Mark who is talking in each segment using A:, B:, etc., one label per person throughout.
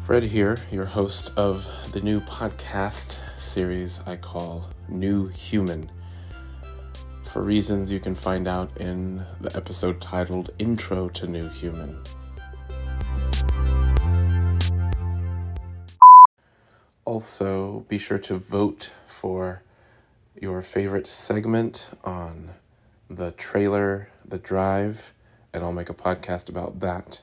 A: Fred here, your host of the new podcast series I call New Human, for reasons you can find out in the episode titled Intro to New Human. Also, be sure to vote for your favorite segment on the trailer, The Drive, and I'll make a podcast about that.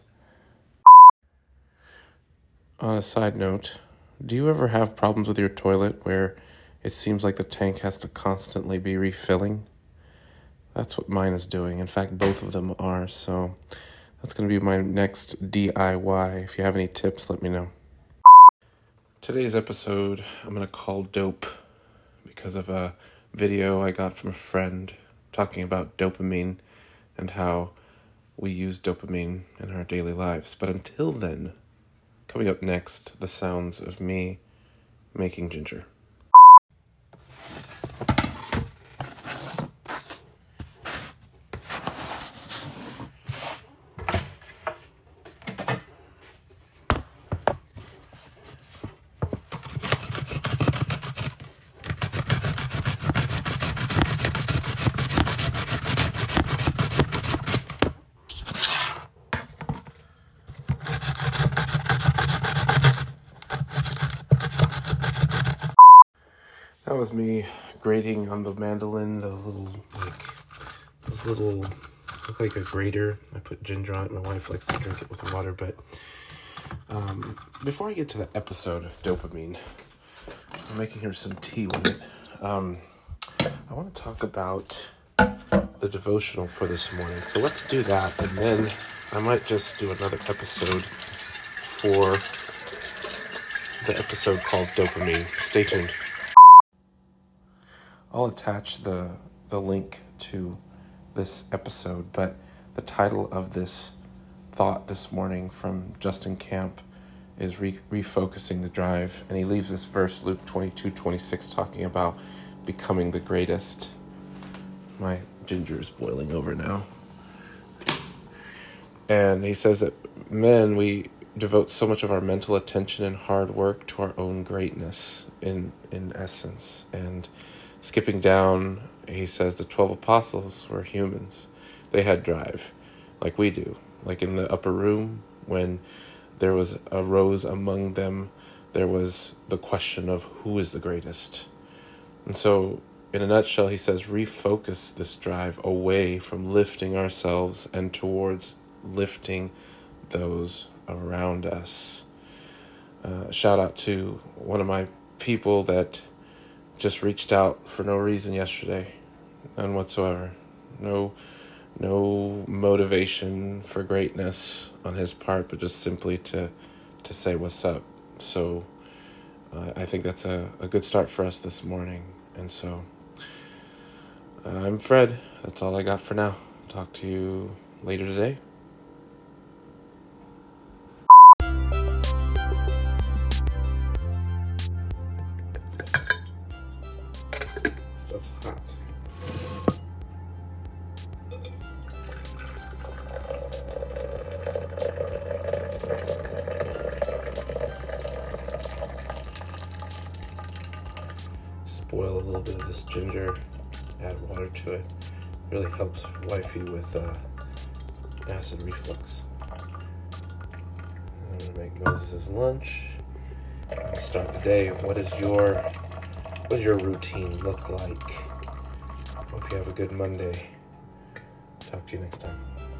A: On a side note, do you ever have problems with your toilet where it seems like the tank has to constantly be refilling? That's what mine is doing. In fact, both of them are, so that's going to be my next DIY. If you have any tips, let me know. Today's episode I'm going to call Dope because of a video I got from a friend talking about dopamine and how we use dopamine in our daily lives. But until then, coming up next, the sounds of me making ginger. That was me grating on the mandolin, those little, look like a grater. I put ginger on it. My wife likes to drink it with water, but before I get to the episode of dopamine, I'm making here some tea with it. I want to talk about the devotional for this morning. So let's do that, and then I might just do another episode for the episode called Dopamine. Stay tuned. I'll attach the link to this episode, but the title of this thought this morning from Justin Camp is Refocusing the Drive, and he leaves this verse, Luke 22:26, talking about becoming the greatest. My ginger is boiling over now. And he says that men, we devote so much of our mental attention and hard work to our own greatness in essence. And skipping down, he says the 12 apostles were humans. They had drive, like we do. Like in the upper room, when there was a rose among them, there was the question of who is the greatest. And so, in a nutshell, he says, refocus this drive away from lifting ourselves and towards lifting those around us. Shout out to one of my people that just reached out for no reason yesterday, none whatsoever. No motivation for greatness on his part, but just simply to say what's up. So I think that's a good start for us this morning. And so I'm Fred. That's all I got for now. Talk to you later today. Stuff's hot. Just boil a little bit of this ginger, add water to it. Really helps wifey with acid reflux. I'm gonna make Moses' lunch. I'll start the day. What does your routine look like? Hope you have a good Monday. Talk to you next time.